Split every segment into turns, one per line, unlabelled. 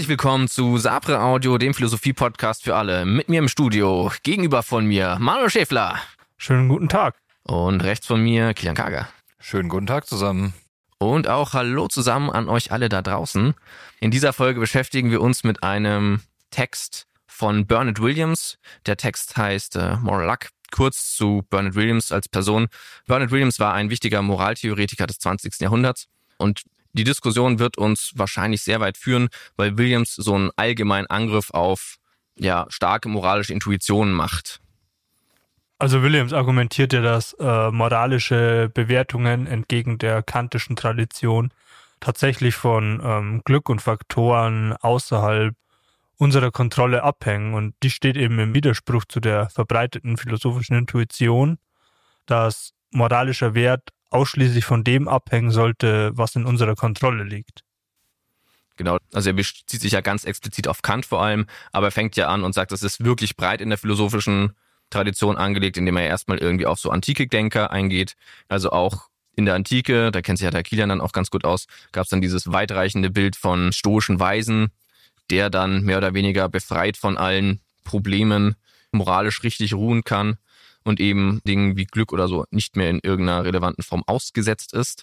Herzlich willkommen zu Sapre Audio, dem Philosophie-Podcast für alle. Mit mir im Studio, gegenüber von mir, Manuel Schäfler.
Schönen guten Tag.
Und rechts von mir, Kilian Kager.
Schönen guten Tag zusammen.
Und auch Hallo zusammen an euch alle da draußen. In dieser Folge beschäftigen wir uns mit einem Text von Bernard Williams. Der Text heißt Moral Luck. Kurz zu Bernard Williams als Person. Bernard Williams war ein wichtiger Moraltheoretiker des 20. Jahrhunderts und die Diskussion wird uns wahrscheinlich sehr weit führen, weil Williams so einen allgemeinen Angriff auf starke moralische Intuitionen macht.
Also Williams argumentiert ja, dass moralische Bewertungen entgegen der kantischen Tradition tatsächlich von Glück und Faktoren außerhalb unserer Kontrolle abhängen. Und die steht eben im Widerspruch zu der verbreiteten philosophischen Intuition, dass moralischer Wert ausschließlich von dem abhängen sollte, was in unserer Kontrolle liegt.
Genau, also er bezieht sich ja ganz explizit auf Kant vor allem, aber er fängt ja an und sagt, das ist wirklich breit in der philosophischen Tradition angelegt, indem er erstmal irgendwie auf so antike Denker eingeht. Also auch in der Antike, da kennt sich ja der Kilian dann auch ganz gut aus, gab es dann dieses weitreichende Bild von stoischen Weisen, der dann mehr oder weniger befreit von allen Problemen moralisch richtig ruhen kann und eben Dingen wie Glück oder so nicht mehr in irgendeiner relevanten Form ausgesetzt ist.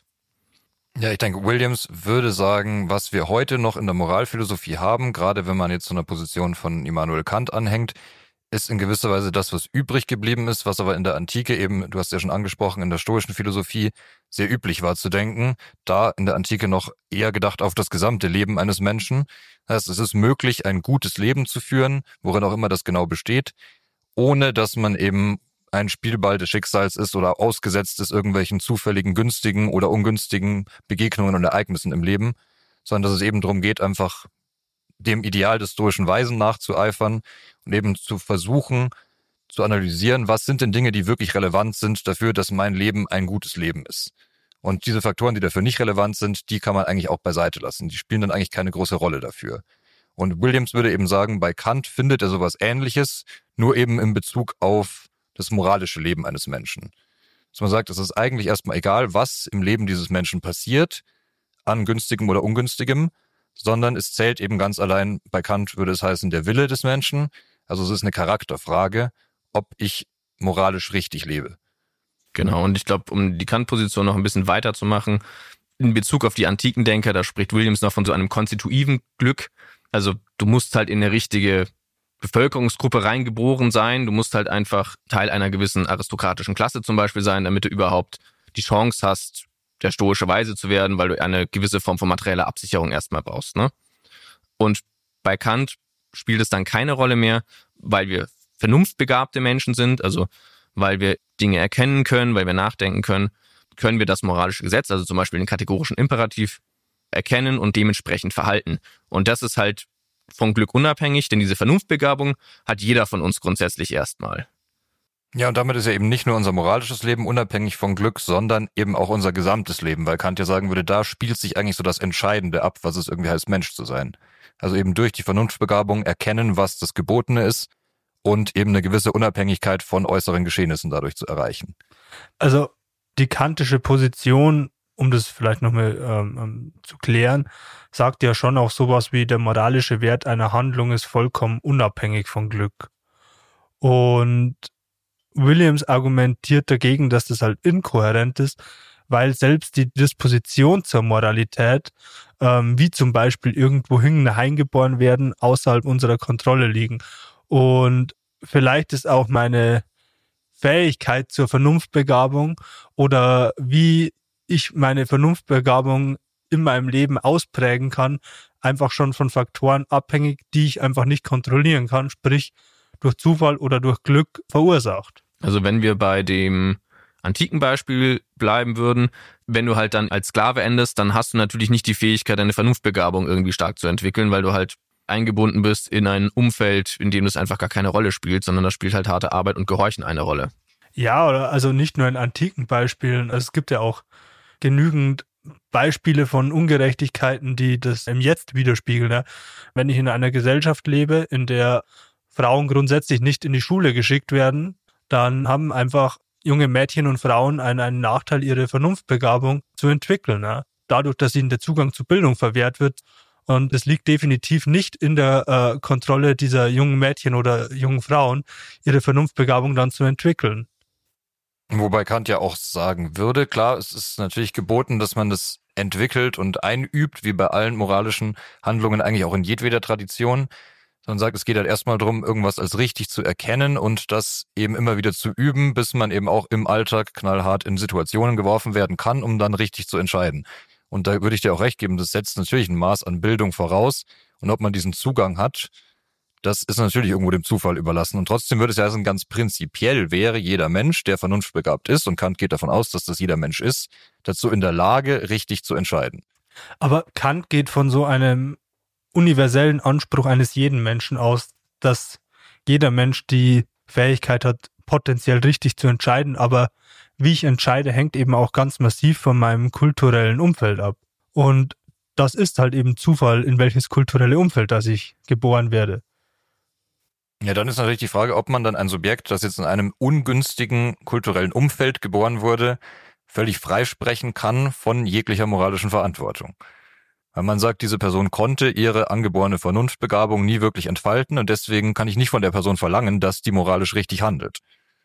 Ja, ich denke, Williams würde sagen, was wir heute noch in der Moralphilosophie haben, gerade wenn man jetzt so einer Position von Immanuel Kant anhängt, ist in gewisser Weise das, was übrig geblieben ist, was aber in der Antike eben, du hast ja schon angesprochen, in der stoischen Philosophie sehr üblich war zu denken, da in der Antike noch eher gedacht auf das gesamte Leben eines Menschen. Das heißt, es ist möglich, ein gutes Leben zu führen, worin auch immer das genau besteht, ohne dass man eben ein Spielball des Schicksals ist oder ausgesetzt ist irgendwelchen zufälligen, günstigen oder ungünstigen Begegnungen und Ereignissen im Leben, sondern dass es eben darum geht, einfach dem Ideal des stoischen Weisen nachzueifern und eben zu versuchen, zu analysieren, was sind denn Dinge, die wirklich relevant sind dafür, dass mein Leben ein gutes Leben ist. Und diese Faktoren, die dafür nicht relevant sind, die kann man eigentlich auch beiseite lassen. Die spielen dann eigentlich keine große Rolle dafür. Und Williams würde eben sagen, bei Kant findet er sowas Ähnliches, nur eben in Bezug auf das moralische Leben eines Menschen. Dass man sagt, es ist eigentlich erstmal egal, was im Leben dieses Menschen passiert, an günstigem oder ungünstigem, sondern es zählt eben ganz allein, bei Kant würde es heißen, der Wille des Menschen. Also es ist eine Charakterfrage, ob ich moralisch richtig lebe.
Genau, und ich glaube, um die Kant-Position noch ein bisschen weiter zu machen, in Bezug auf die antiken Denker, da spricht Williams noch von so einem konstitutiven Glück. Also du musst halt in eine richtige Bevölkerungsgruppe reingeboren sein. Du musst halt einfach Teil einer gewissen aristokratischen Klasse zum Beispiel sein, damit du überhaupt die Chance hast, der stoische Weise zu werden, weil du eine gewisse Form von materieller Absicherung erstmal brauchst, ne? Und bei Kant spielt es dann keine Rolle mehr, weil wir vernunftbegabte Menschen sind, also weil wir Dinge erkennen können, weil wir nachdenken können, können wir das moralische Gesetz, also zum Beispiel den kategorischen Imperativ, erkennen und dementsprechend verhalten. Und das ist halt von Glück unabhängig, denn diese Vernunftbegabung hat jeder von uns grundsätzlich erstmal.
Ja, und damit ist ja eben nicht nur unser moralisches Leben unabhängig von Glück, sondern eben auch unser gesamtes Leben, weil Kant ja sagen würde, da spielt sich eigentlich so das Entscheidende ab, was es irgendwie heißt, Mensch zu sein. Also eben durch die Vernunftbegabung erkennen, was das Gebotene ist und eben eine gewisse Unabhängigkeit von äußeren Geschehnissen dadurch zu erreichen.
Also die kantische Position, um das vielleicht nochmal zu klären, sagt ja schon auch sowas wie, der moralische Wert einer Handlung ist vollkommen unabhängig von Glück. Und Williams argumentiert dagegen, dass das halt inkohärent ist, weil selbst die Disposition zur Moralität, wie zum Beispiel irgendwo hineingeboren werden, außerhalb unserer Kontrolle liegen. Und vielleicht ist auch meine Fähigkeit zur Vernunftbegabung oder wie ich meine Vernunftbegabung in meinem Leben ausprägen kann, einfach schon von Faktoren abhängig, die ich einfach nicht kontrollieren kann, sprich durch Zufall oder durch Glück verursacht.
Also wenn wir bei dem antiken Beispiel bleiben würden, wenn du halt dann als Sklave endest, dann hast du natürlich nicht die Fähigkeit, deine Vernunftbegabung irgendwie stark zu entwickeln, weil du halt eingebunden bist in ein Umfeld, in dem das einfach gar keine Rolle spielt, sondern da spielt halt harte Arbeit und Gehorchen eine Rolle.
Ja, oder also nicht nur in antiken Beispielen, also es gibt ja auch genügend Beispiele von Ungerechtigkeiten, die das im Jetzt widerspiegeln. Ja? Wenn ich in einer Gesellschaft lebe, in der Frauen grundsätzlich nicht in die Schule geschickt werden, dann haben einfach junge Mädchen und Frauen einen Nachteil, ihre Vernunftbegabung zu entwickeln. Ja? Dadurch, dass ihnen der Zugang zu Bildung verwehrt wird Und es liegt definitiv nicht in der Kontrolle dieser jungen Mädchen oder jungen Frauen, ihre Vernunftbegabung dann zu entwickeln.
Wobei Kant ja auch sagen würde, klar, es ist natürlich geboten, dass man das entwickelt und einübt, wie bei allen moralischen Handlungen, eigentlich auch in jedweder Tradition. Sondern sagt, es geht halt erstmal darum, irgendwas als richtig zu erkennen und das eben immer wieder zu üben, bis man eben auch im Alltag knallhart in Situationen geworfen werden kann, um dann richtig zu entscheiden. Und da würde ich dir auch recht geben, das setzt natürlich ein Maß an Bildung voraus. Und ob man diesen Zugang hat, das ist natürlich irgendwo dem Zufall überlassen. Und trotzdem würde es ja heißen, ganz prinzipiell wäre jeder Mensch, der vernunftbegabt ist, und Kant geht davon aus, dass das jeder Mensch ist, dazu in der Lage, richtig zu entscheiden.
Aber Kant geht von so einem universellen Anspruch eines jeden Menschen aus, dass jeder Mensch die Fähigkeit hat, potenziell richtig zu entscheiden, aber wie ich entscheide, hängt eben auch ganz massiv von meinem kulturellen Umfeld ab. Und das ist halt eben Zufall, in welches kulturelle Umfeld, dass ich geboren werde.
Ja, dann ist natürlich die Frage, ob man dann ein Subjekt, das jetzt in einem ungünstigen kulturellen Umfeld geboren wurde, völlig freisprechen kann von jeglicher moralischen Verantwortung. Weil man sagt, diese Person konnte ihre angeborene Vernunftbegabung nie wirklich entfalten und deswegen kann ich nicht von der Person verlangen, dass die moralisch richtig handelt.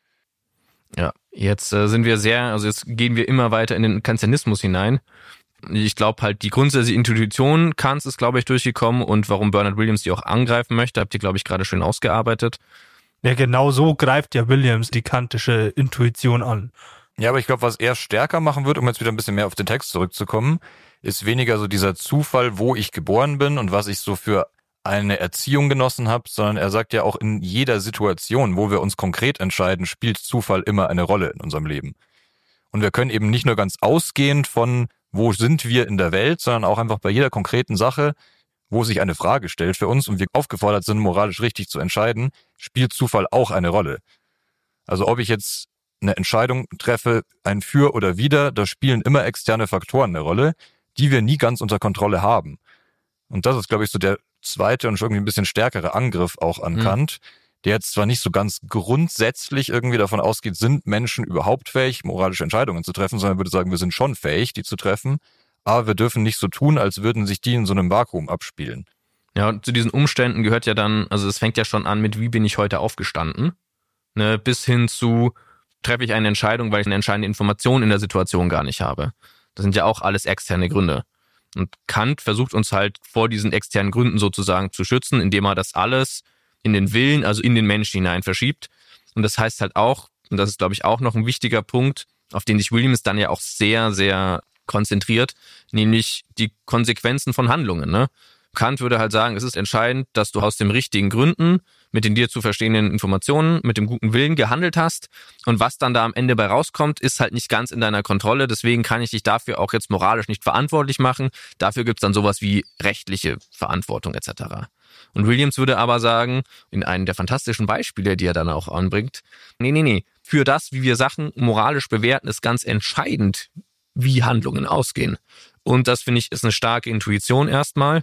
Ja, jetzt jetzt gehen wir immer weiter in den Kantianismus hinein. Ich glaube halt, die grundsätzliche Intuition Kants ist, glaube ich, durchgekommen und warum Bernard Williams die auch angreifen möchte, habt ihr, glaube ich, gerade schön ausgearbeitet.
Ja, genau so greift ja Williams die kantische Intuition an.
Ja, aber ich glaube, was er stärker machen wird, um jetzt wieder ein bisschen mehr auf den Text zurückzukommen, ist weniger so dieser Zufall, wo ich geboren bin und was ich so für eine Erziehung genossen habe, sondern er sagt ja auch, in jeder Situation, wo wir uns konkret entscheiden, spielt Zufall immer eine Rolle in unserem Leben. Und wir können eben nicht nur ganz ausgehend von, wo sind wir in der Welt, sondern auch einfach bei jeder konkreten Sache, wo sich eine Frage stellt für uns und wir aufgefordert sind, moralisch richtig zu entscheiden, spielt Zufall auch eine Rolle. Also ob ich jetzt eine Entscheidung treffe, ein Für oder Wider, da spielen immer externe Faktoren eine Rolle, die wir nie ganz unter Kontrolle haben. Und das ist, glaube ich, so der zweite und schon irgendwie ein bisschen stärkere Angriff auch an Kant, der jetzt zwar nicht so ganz grundsätzlich irgendwie davon ausgeht, sind Menschen überhaupt fähig, moralische Entscheidungen zu treffen, sondern würde sagen, wir sind schon fähig, die zu treffen, aber wir dürfen nicht so tun, als würden sich die in so einem Vakuum abspielen.
Ja, und zu diesen Umständen gehört ja dann, also es fängt ja schon an mit, wie bin ich heute aufgestanden, ne, bis hin zu, treffe ich eine Entscheidung, weil ich eine entscheidende Information in der Situation gar nicht habe. Das sind ja auch alles externe Gründe. Und Kant versucht uns halt vor diesen externen Gründen sozusagen zu schützen, indem er das alles in den Willen, also in den Menschen hinein verschiebt. Und das heißt halt auch, und das ist, glaube ich, auch noch ein wichtiger Punkt, auf den sich Williams dann ja auch sehr, sehr konzentriert, nämlich die Konsequenzen von Handlungen, ne? Kant würde halt sagen, es ist entscheidend, dass du aus den richtigen Gründen mit den dir zu verstehenden Informationen, mit dem guten Willen gehandelt hast. Und was dann da am Ende bei rauskommt, ist halt nicht ganz in deiner Kontrolle. Deswegen kann ich dich dafür auch jetzt moralisch nicht verantwortlich machen. Dafür gibt's dann sowas wie rechtliche Verantwortung etc. Und Williams würde aber sagen, in einem der fantastischen Beispiele, die er dann auch anbringt, nee. Für das, wie wir Sachen moralisch bewerten, ist ganz entscheidend, wie Handlungen ausgehen. Und das, finde ich, ist eine starke Intuition erstmal,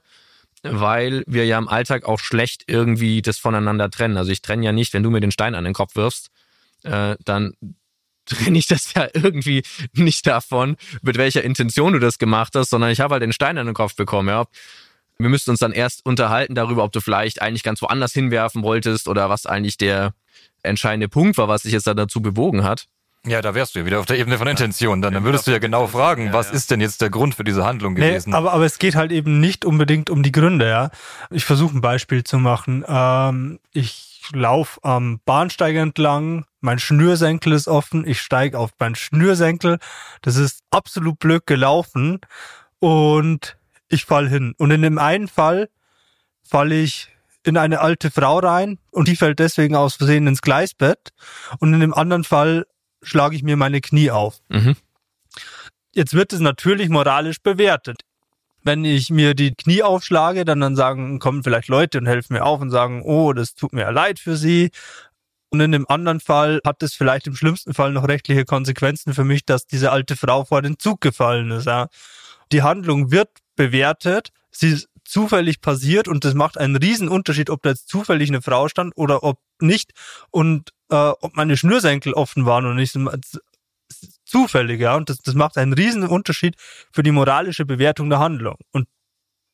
weil wir ja im Alltag auch schlecht irgendwie das voneinander trennen. Also ich trenne ja nicht, wenn du mir den Stein an den Kopf wirfst, dann trenne ich das ja irgendwie nicht davon, mit welcher Intention du das gemacht hast, sondern ich habe halt den Stein an den Kopf bekommen. Ja. Wir müssten uns dann erst unterhalten darüber, ob du vielleicht eigentlich ganz woanders hinwerfen wolltest oder was eigentlich der entscheidende Punkt war, was dich jetzt da dazu bewogen hat.
Ja, da wärst du ja wieder auf der Ebene von Intention. Dann würdest du ja genau fragen, was ist denn jetzt der Grund für diese Handlung gewesen?
Nee, aber es geht halt eben nicht unbedingt um die Gründe, ja. Ich versuche ein Beispiel zu machen. Ich laufe am Bahnsteig entlang, mein Schnürsenkel ist offen, ich steige auf meinen Schnürsenkel. Das ist absolut blöd gelaufen und ich fall hin. Und in dem einen Fall falle ich in eine alte Frau rein und die fällt deswegen aus Versehen ins Gleisbett. Und in dem anderen Fall schlage ich mir meine Knie auf. Jetzt wird es natürlich moralisch bewertet. Wenn ich mir die Knie aufschlage, dann kommen vielleicht Leute und helfen mir auf und sagen, oh, das tut mir leid für sie. Und in dem anderen Fall hat es vielleicht im schlimmsten Fall noch rechtliche Konsequenzen für mich, dass diese alte Frau vor den Zug gefallen ist. Ja. Die Handlung wird bewertet, sie ist zufällig passiert und das macht einen riesen Unterschied, ob da jetzt zufällig eine Frau stand oder ob nicht und ob meine Schnürsenkel offen waren und nicht zufällig, ja. Und das macht einen riesen Unterschied für die moralische Bewertung der Handlung. Und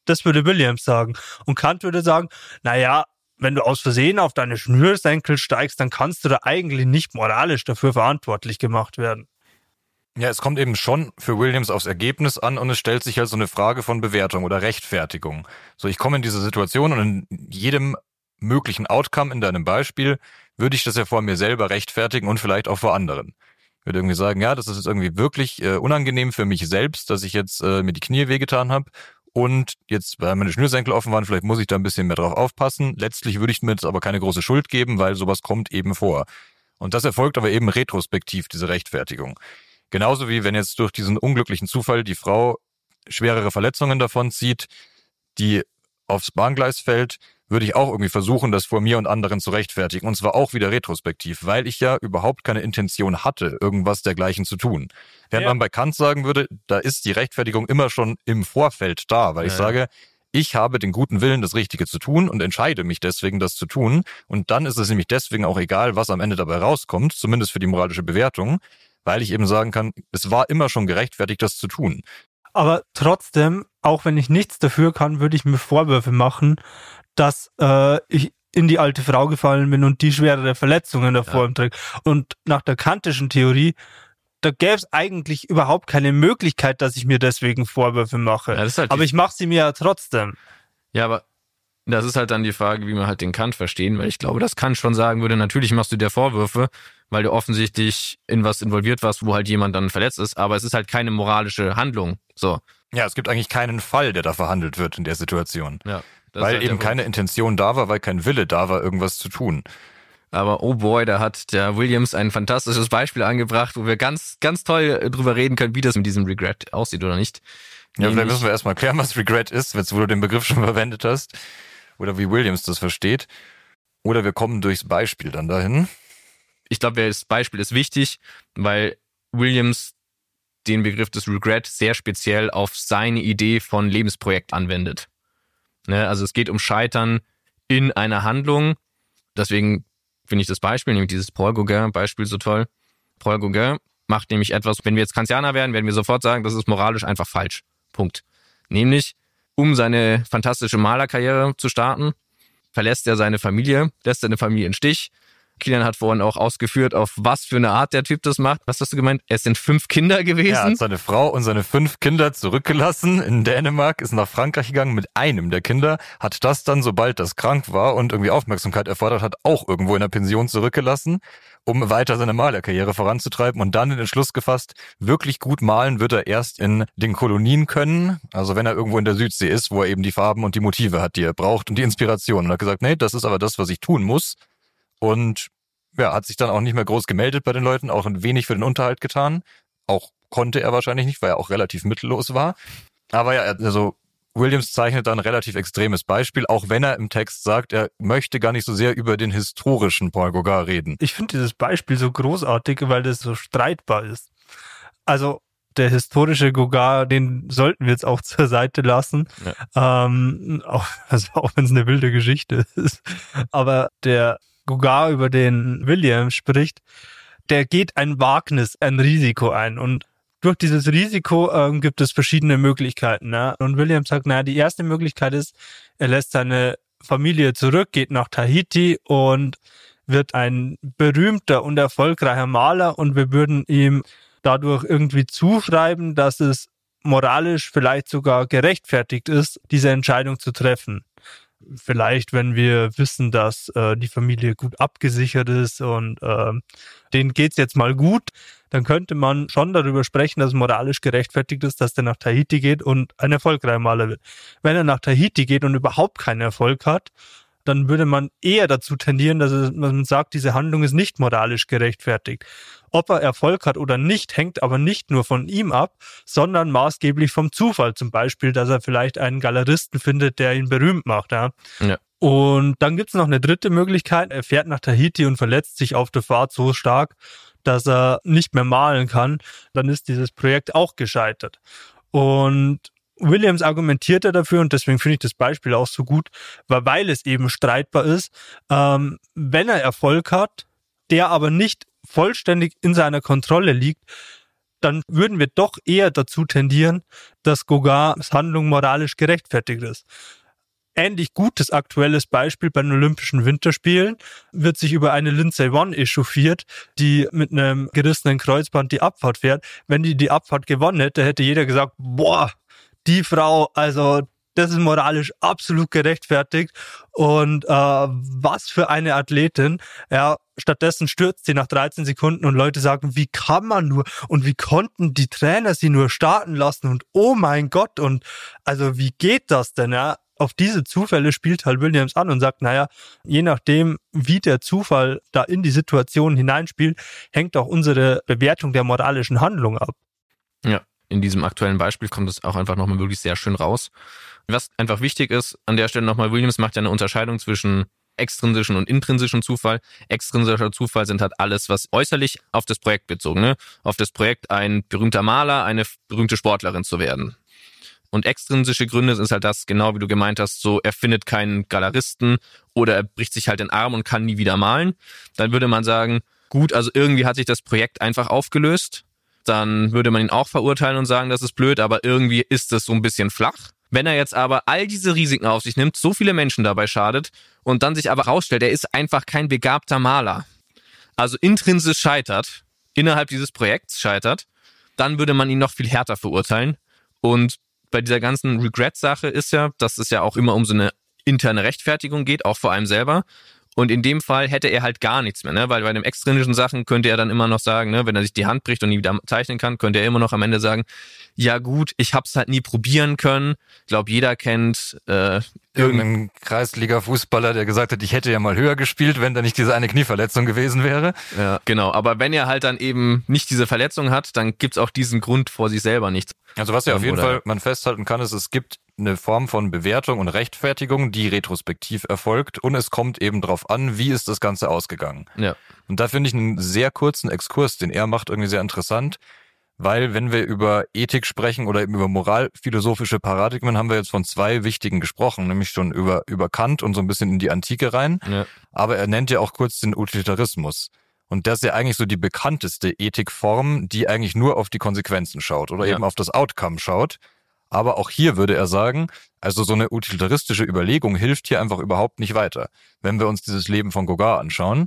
Das würde Williams sagen. Und Kant würde sagen, naja, wenn du aus Versehen auf deine Schnürsenkel steigst, dann kannst du da eigentlich nicht moralisch dafür verantwortlich gemacht werden.
Ja, es kommt eben schon für Williams aufs Ergebnis an und es stellt sich halt so eine Frage von Bewertung oder Rechtfertigung. So, ich komme in diese Situation und in jedem möglichen Outcome in deinem Beispiel würde ich das ja vor mir selber rechtfertigen und vielleicht auch vor anderen. Ich würde irgendwie sagen, ja, das ist jetzt irgendwie wirklich unangenehm für mich selbst, dass ich jetzt mir die Knie wehgetan habe und jetzt, weil meine Schnürsenkel offen waren, vielleicht muss ich da ein bisschen mehr drauf aufpassen. Letztlich würde ich mir jetzt aber keine große Schuld geben, weil sowas kommt eben vor. Und das erfolgt aber eben retrospektiv, diese Rechtfertigung. Genauso wie wenn jetzt durch diesen unglücklichen Zufall die Frau schwerere Verletzungen davon zieht, die aufs Bahngleis fällt, würde ich auch irgendwie versuchen, das vor mir und anderen zu rechtfertigen. Und zwar auch wieder retrospektiv, weil ich ja überhaupt keine Intention hatte, irgendwas dergleichen zu tun. Während man bei Kant sagen würde, da ist die Rechtfertigung immer schon im Vorfeld da, weil ich sage, ich habe den guten Willen, das Richtige zu tun und entscheide mich deswegen, das zu tun. Und dann ist es nämlich deswegen auch egal, was am Ende dabei rauskommt, zumindest für die moralische Bewertung, weil ich eben sagen kann, es war immer schon gerechtfertigt, das zu tun.
Aber trotzdem, auch wenn ich nichts dafür kann, würde ich mir Vorwürfe machen, dass ich in die alte Frau gefallen bin und die schwerere Verletzungen davor trägt. Und nach der kantischen Theorie, da gäbe es eigentlich überhaupt keine Möglichkeit, dass ich mir deswegen Vorwürfe mache.
Ja, halt
aber ich mache sie mir ja trotzdem.
Ja, aber das ist halt dann die Frage, wie man halt den Kant verstehen, weil ich glaube, dass Kant schon sagen würde, natürlich machst du dir Vorwürfe, weil du offensichtlich in was involviert warst, wo halt jemand dann verletzt ist, aber es ist halt keine moralische Handlung. So.
Ja, es gibt eigentlich keinen Fall, der da verhandelt wird in der Situation.
Ja,
weil halt eben keine Intention da war, weil kein Wille da war, irgendwas zu tun.
Aber oh boy, da hat der Williams ein fantastisches Beispiel angebracht, wo wir ganz, ganz toll drüber reden können, wie das mit diesem Regret aussieht oder nicht.
Ja, vielleicht müssen wir erstmal klären, was Regret ist, wo du den Begriff schon verwendet hast. Oder wie Williams das versteht. Oder wir kommen durchs Beispiel dann dahin.
Ich glaube, das Beispiel ist wichtig, weil Williams den Begriff des Regret sehr speziell auf seine Idee von Lebensprojekt anwendet. Ne, also es geht um Scheitern in einer Handlung. Deswegen finde ich das Beispiel, nämlich dieses Paul Gauguin-Beispiel so toll. Paul Gauguin macht nämlich etwas, wenn wir jetzt Kantianer wären, werden wir sofort sagen, das ist moralisch einfach falsch. Punkt. Nämlich, um seine fantastische Malerkarriere zu starten, verlässt er seine Familie, lässt seine Familie im Stich. Kilian hat vorhin auch ausgeführt, auf was für eine Art der Typ das macht. Was hast du gemeint? Es sind 5 Kinder gewesen.
Er hat seine Frau und seine 5 Kinder zurückgelassen in Dänemark, ist nach Frankreich gegangen mit einem der Kinder, hat das dann, sobald das krank war und irgendwie Aufmerksamkeit erfordert hat, auch irgendwo in der Pension zurückgelassen, um weiter seine Malerkarriere voranzutreiben und dann den Entschluss gefasst, wirklich gut malen wird er erst in den Kolonien können, also wenn er irgendwo in der Südsee ist, wo er eben die Farben und die Motive hat, die er braucht und die Inspiration. Und hat gesagt, nee, das ist aber das, was ich tun muss. Und ja, hat sich dann auch nicht mehr groß gemeldet bei den Leuten, auch ein wenig für den Unterhalt getan. Auch konnte er wahrscheinlich nicht, weil er auch relativ mittellos war. Aber ja, also Williams zeichnet da ein relativ extremes Beispiel, auch wenn er im Text sagt, er möchte gar nicht so sehr über den historischen Paul Gauguin reden.
Ich finde dieses Beispiel so großartig, weil das so streitbar ist. Also der historische Gauguin, den sollten wir jetzt auch zur Seite lassen, auch wenn es eine wilde Geschichte ist. Aber der Gauguin, über den Williams spricht, der geht ein Wagnis, ein Risiko ein. Und durch dieses Risiko gibt es verschiedene Möglichkeiten. Ne? Und Williams sagt, naja, die erste Möglichkeit ist, er lässt seine Familie zurück, geht nach Tahiti und wird ein berühmter und erfolgreicher Maler und wir würden ihm dadurch irgendwie zuschreiben, dass es moralisch vielleicht sogar gerechtfertigt ist, diese Entscheidung zu treffen. Vielleicht, wenn wir wissen, dass die Familie gut abgesichert ist und denen geht's jetzt mal gut, dann könnte man schon darüber sprechen, dass es moralisch gerechtfertigt ist, dass der nach Tahiti geht und ein erfolgreicher Maler wird. Wenn er nach Tahiti geht und überhaupt keinen Erfolg hat, dann würde man eher dazu tendieren, dass man sagt, diese Handlung ist nicht moralisch gerechtfertigt. Ob er Erfolg hat oder nicht, hängt aber nicht nur von ihm ab, sondern maßgeblich vom Zufall. Zum Beispiel, dass er vielleicht einen Galeristen findet, der ihn berühmt macht. Ja. Und dann gibt's noch eine dritte Möglichkeit. Er fährt nach Tahiti und verletzt sich auf der Fahrt so stark, dass er nicht mehr malen kann. Dann ist dieses Projekt auch gescheitert. Und Williams argumentiert dafür, und deswegen finde ich das Beispiel auch so gut, weil es eben streitbar ist, wenn er Erfolg hat, der aber nicht vollständig in seiner Kontrolle liegt, dann würden wir doch eher dazu tendieren, dass Gauguins Handlung moralisch gerechtfertigt ist. Ähnlich gutes aktuelles Beispiel bei den Olympischen Winterspielen wird sich über eine Lindsey Vonn echauffiert, die mit einem gerissenen Kreuzband die Abfahrt fährt. Wenn die Abfahrt gewonnen hätte, hätte jeder gesagt, boah, die Frau, also das ist moralisch absolut gerechtfertigt und was für eine Athletin. Ja, stattdessen stürzt sie nach 13 Sekunden und Leute sagen, wie kann man nur und wie konnten die Trainer sie nur starten lassen und oh mein Gott und also wie geht das denn, ja? Auf diese Zufälle spielt halt Williams an und sagt, naja, je nachdem, wie der Zufall da in die Situation hineinspielt, hängt auch unsere Bewertung der moralischen Handlung ab.
Ja, in diesem aktuellen Beispiel kommt es auch einfach nochmal wirklich sehr schön raus. Was einfach wichtig ist, an der Stelle nochmal, Williams macht ja eine Unterscheidung zwischen extrinsischen und intrinsischen Zufall. Extrinsischer Zufall sind halt alles, was äußerlich auf das Projekt bezogen, ne? Auf das Projekt ein berühmter Maler, eine berühmte Sportlerin zu werden. Und extrinsische Gründe sind halt das, genau wie du gemeint hast, so er findet keinen Galeristen oder er bricht sich halt den Arm und kann nie wieder malen. Dann würde man sagen, gut, also irgendwie hat sich das Projekt einfach aufgelöst. Dann würde man ihn auch verurteilen und sagen, das ist blöd, aber irgendwie ist das so ein bisschen flach. Wenn er jetzt aber all diese Risiken auf sich nimmt, so viele Menschen dabei schadet und dann sich aber rausstellt, er ist einfach kein begabter Maler, also intrinsisch scheitert, innerhalb dieses Projekts scheitert, dann würde man ihn noch viel härter verurteilen. Und bei dieser ganzen Regret-Sache ist ja, dass es ja auch immer um so eine interne Rechtfertigung geht, auch vor einem selber. Und in dem Fall hätte er halt gar nichts mehr, ne? Weil bei den extrinsischen Sachen könnte er dann immer noch sagen, ne, wenn er sich die Hand bricht und nie wieder zeichnen kann, könnte er immer noch am Ende sagen, ja gut, ich hab's halt nie probieren können. Ich glaube, jeder kennt
irgendeinen Kreisliga-Fußballer, der gesagt hat, ich hätte ja mal höher gespielt, wenn da nicht diese eine Knieverletzung gewesen wäre.
Ja, genau. Aber wenn er halt dann eben nicht diese Verletzung hat, dann gibt's auch diesen Grund vor sich selber nicht.
Also was ja auf jeden Fall man festhalten kann, ist, es gibt eine Form von Bewertung und Rechtfertigung, die retrospektiv erfolgt und es kommt eben drauf an, wie ist das Ganze ausgegangen.
Ja.
Und da finde ich einen sehr kurzen Exkurs, den er macht, irgendwie sehr interessant, weil wenn wir über Ethik sprechen oder eben über moralphilosophische Paradigmen, haben wir jetzt von zwei wichtigen gesprochen, nämlich schon über Kant und so ein bisschen in die Antike rein,
Ja.
aber er nennt ja auch kurz den Utilitarismus. Und das ist ja eigentlich so die bekannteste Ethikform, die eigentlich nur auf die Konsequenzen schaut oder eben auf das Outcome schaut. Aber auch hier würde er sagen, also so eine utilitaristische Überlegung hilft hier einfach überhaupt nicht weiter, wenn wir uns dieses Leben von Gauguin anschauen,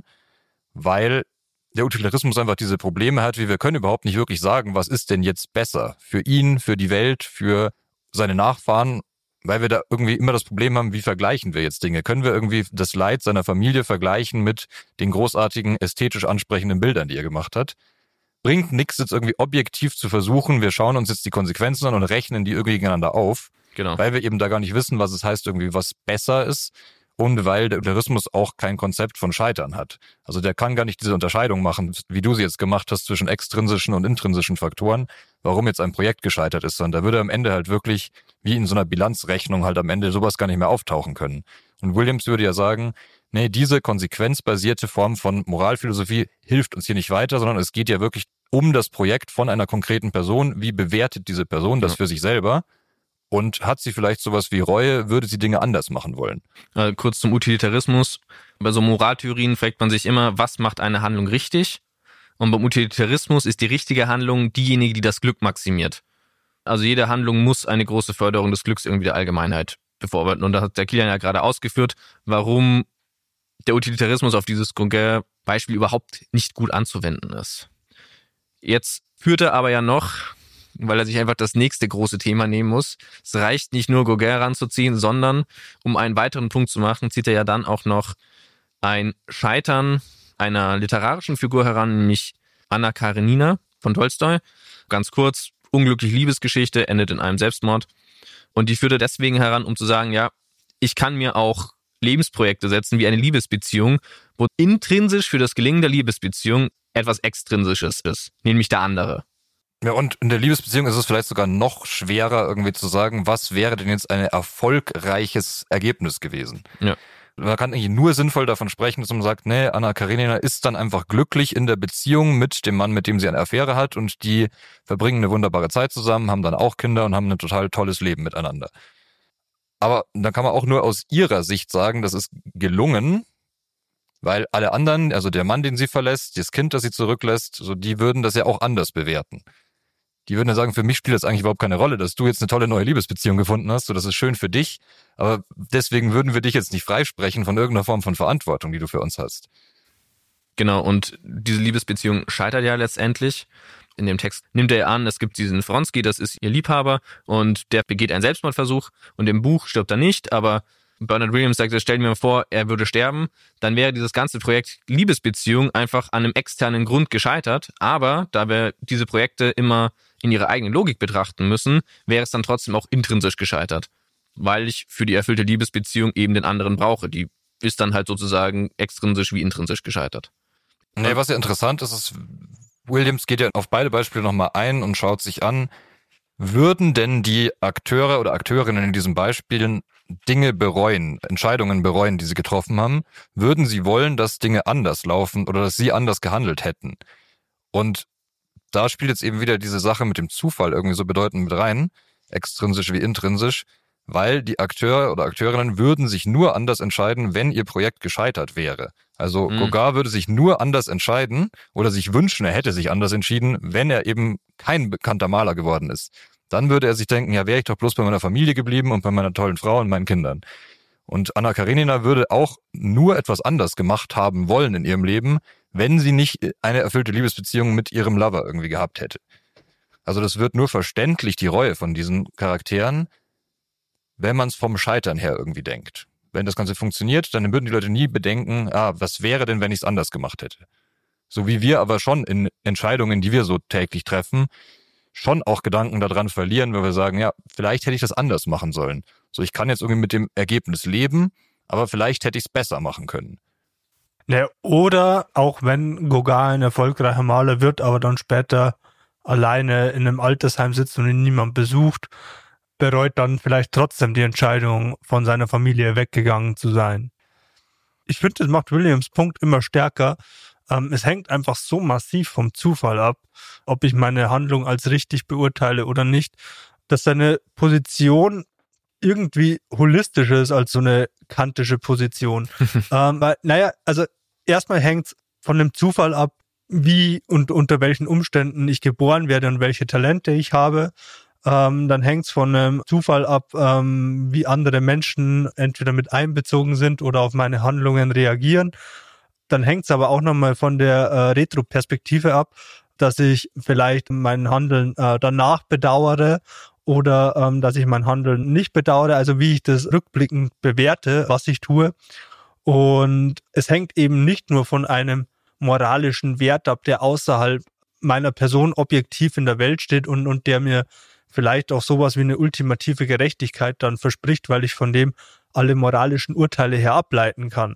weil der Utilitarismus einfach diese Probleme hat, wie wir können überhaupt nicht wirklich sagen, was ist denn jetzt besser für ihn, für die Welt, für seine Nachfahren, weil wir da irgendwie immer das Problem haben, wie vergleichen wir jetzt Dinge? Können wir irgendwie das Leid seiner Familie vergleichen mit den großartigen, ästhetisch ansprechenden Bildern, die er gemacht hat? Bringt nichts, jetzt irgendwie objektiv zu versuchen, wir schauen uns jetzt die Konsequenzen an und rechnen die irgendwie gegeneinander auf,
Genau.
weil wir eben da gar nicht wissen, was es heißt, irgendwie was besser ist und weil der Utilitarismus auch kein Konzept von Scheitern hat. Also der kann gar nicht diese Unterscheidung machen, wie du sie jetzt gemacht hast, zwischen extrinsischen und intrinsischen Faktoren, warum jetzt ein Projekt gescheitert ist, sondern da würde am Ende halt wirklich, wie in so einer Bilanzrechnung halt am Ende sowas gar nicht mehr auftauchen können. Und Williams würde ja sagen, nee, diese konsequenzbasierte Form von Moralphilosophie hilft uns hier nicht weiter, sondern es geht ja wirklich um das Projekt von einer konkreten Person. Wie bewertet diese Person das für sich selber? Und hat sie vielleicht sowas wie Reue, würde sie Dinge anders machen wollen?
Kurz zum Utilitarismus. Bei so Moraltheorien fragt man sich immer, was macht eine Handlung richtig? Und beim Utilitarismus ist die richtige Handlung diejenige, die das Glück maximiert. Also jede Handlung muss eine große Förderung des Glücks irgendwie der Allgemeinheit befürworten. Und da hat der Kilian ja gerade ausgeführt, warum der Utilitarismus auf dieses Gauguin-Beispiel überhaupt nicht gut anzuwenden ist. Jetzt führt er aber ja noch, weil er sich einfach das nächste große Thema nehmen muss. Es reicht nicht nur Gauguin ranzuziehen, sondern um einen weiteren Punkt zu machen, zieht er ja dann auch noch ein Scheitern einer literarischen Figur heran, nämlich Anna Karenina von Tolstoi. Ganz kurz, unglückliche Liebesgeschichte, endet in einem Selbstmord. Und die führt er deswegen heran, um zu sagen, ja, ich kann mir auch Lebensprojekte setzen wie eine Liebesbeziehung, wo intrinsisch für das Gelingen der Liebesbeziehung etwas Extrinsisches ist, nämlich der andere.
Ja, und in der Liebesbeziehung ist es vielleicht sogar noch schwerer, irgendwie zu sagen, was wäre denn jetzt ein erfolgreiches Ergebnis gewesen.
Ja.
Man kann eigentlich nur sinnvoll davon sprechen, dass man sagt, nee, Anna Karenina ist dann einfach glücklich in der Beziehung mit dem Mann, mit dem sie eine Affäre hat und die verbringen eine wunderbare Zeit zusammen, haben dann auch Kinder und haben ein total tolles Leben miteinander. Aber dann kann man auch nur aus ihrer Sicht sagen, das ist gelungen, weil alle anderen, also der Mann, den sie verlässt, das Kind, das sie zurücklässt, so die würden das ja auch anders bewerten. Die würden ja sagen, für mich spielt das eigentlich überhaupt keine Rolle, dass du jetzt eine tolle neue Liebesbeziehung gefunden hast, so das ist schön für dich, aber deswegen würden wir dich jetzt nicht freisprechen von irgendeiner Form von Verantwortung, die du für uns hast.
Genau, und diese Liebesbeziehung scheitert ja letztendlich. In dem Text nimmt er an, es gibt diesen Vronsky, das ist ihr Liebhaber, und der begeht einen Selbstmordversuch, und im Buch stirbt er nicht, aber Bernard Williams sagt, stell mir vor, er würde sterben, dann wäre dieses ganze Projekt Liebesbeziehung einfach an einem externen Grund gescheitert, aber da wir diese Projekte immer in ihrer eigenen Logik betrachten müssen, wäre es dann trotzdem auch intrinsisch gescheitert, weil ich für die erfüllte Liebesbeziehung eben den anderen brauche. Die ist dann halt sozusagen extrinsisch wie intrinsisch gescheitert.
Nee, was ja interessant ist, Williams geht ja auf beide Beispiele nochmal ein und schaut sich an, würden denn die Akteure oder Akteurinnen in diesen Beispielen Dinge bereuen, Entscheidungen bereuen, die sie getroffen haben? Würden sie wollen, dass Dinge anders laufen oder dass sie anders gehandelt hätten? Und da spielt jetzt eben wieder diese Sache mit dem Zufall irgendwie so bedeutend mit rein, extrinsisch wie intrinsisch, weil die Akteure oder Akteurinnen würden sich nur anders entscheiden, wenn ihr Projekt gescheitert wäre. Also Gauguin würde sich nur anders entscheiden oder sich wünschen, er hätte sich anders entschieden, wenn er eben kein bekannter Maler geworden ist. Dann würde er sich denken, ja, wäre ich doch bloß bei meiner Familie geblieben und bei meiner tollen Frau und meinen Kindern. Und Anna Karenina würde auch nur etwas anders gemacht haben wollen in ihrem Leben, wenn sie nicht eine erfüllte Liebesbeziehung mit ihrem Lover irgendwie gehabt hätte. Also das wird nur verständlich, die Reue von diesen Charakteren, wenn man es vom Scheitern her irgendwie denkt. Wenn das Ganze funktioniert, dann würden die Leute nie bedenken, was wäre denn, wenn ich es anders gemacht hätte. So wie wir aber schon in Entscheidungen, die wir so täglich treffen, schon auch Gedanken daran verlieren, weil wir sagen, ja, vielleicht hätte ich das anders machen sollen. So, ich kann jetzt irgendwie mit dem Ergebnis leben, aber vielleicht hätte ich es besser machen können.
Ja, oder auch wenn Gauguin ein erfolgreicher Maler wird, aber dann später alleine in einem Altersheim sitzt und ihn niemand besucht, bereut dann vielleicht trotzdem die Entscheidung, von seiner Familie weggegangen zu sein. Ich finde, das macht Williams Punkt immer stärker. Es hängt einfach so massiv vom Zufall ab, ob ich meine Handlung als richtig beurteile oder nicht, dass seine Position irgendwie holistischer ist als so eine kantische Position. Also erstmal hängt es von dem Zufall ab, wie und unter welchen Umständen ich geboren werde und welche Talente ich habe. Dann hängt es von einem Zufall ab, wie andere Menschen entweder mit einbezogen sind oder auf meine Handlungen reagieren. Dann hängt es aber auch nochmal von der Retroperspektive ab, dass ich vielleicht mein Handeln danach bedauere oder dass ich mein Handeln nicht bedauere, also wie ich das rückblickend bewerte, was ich tue. Und es hängt eben nicht nur von einem moralischen Wert ab, der außerhalb meiner Person objektiv in der Welt steht und der mir vielleicht auch sowas wie eine ultimative Gerechtigkeit dann verspricht, weil ich von dem alle moralischen Urteile her ableiten kann.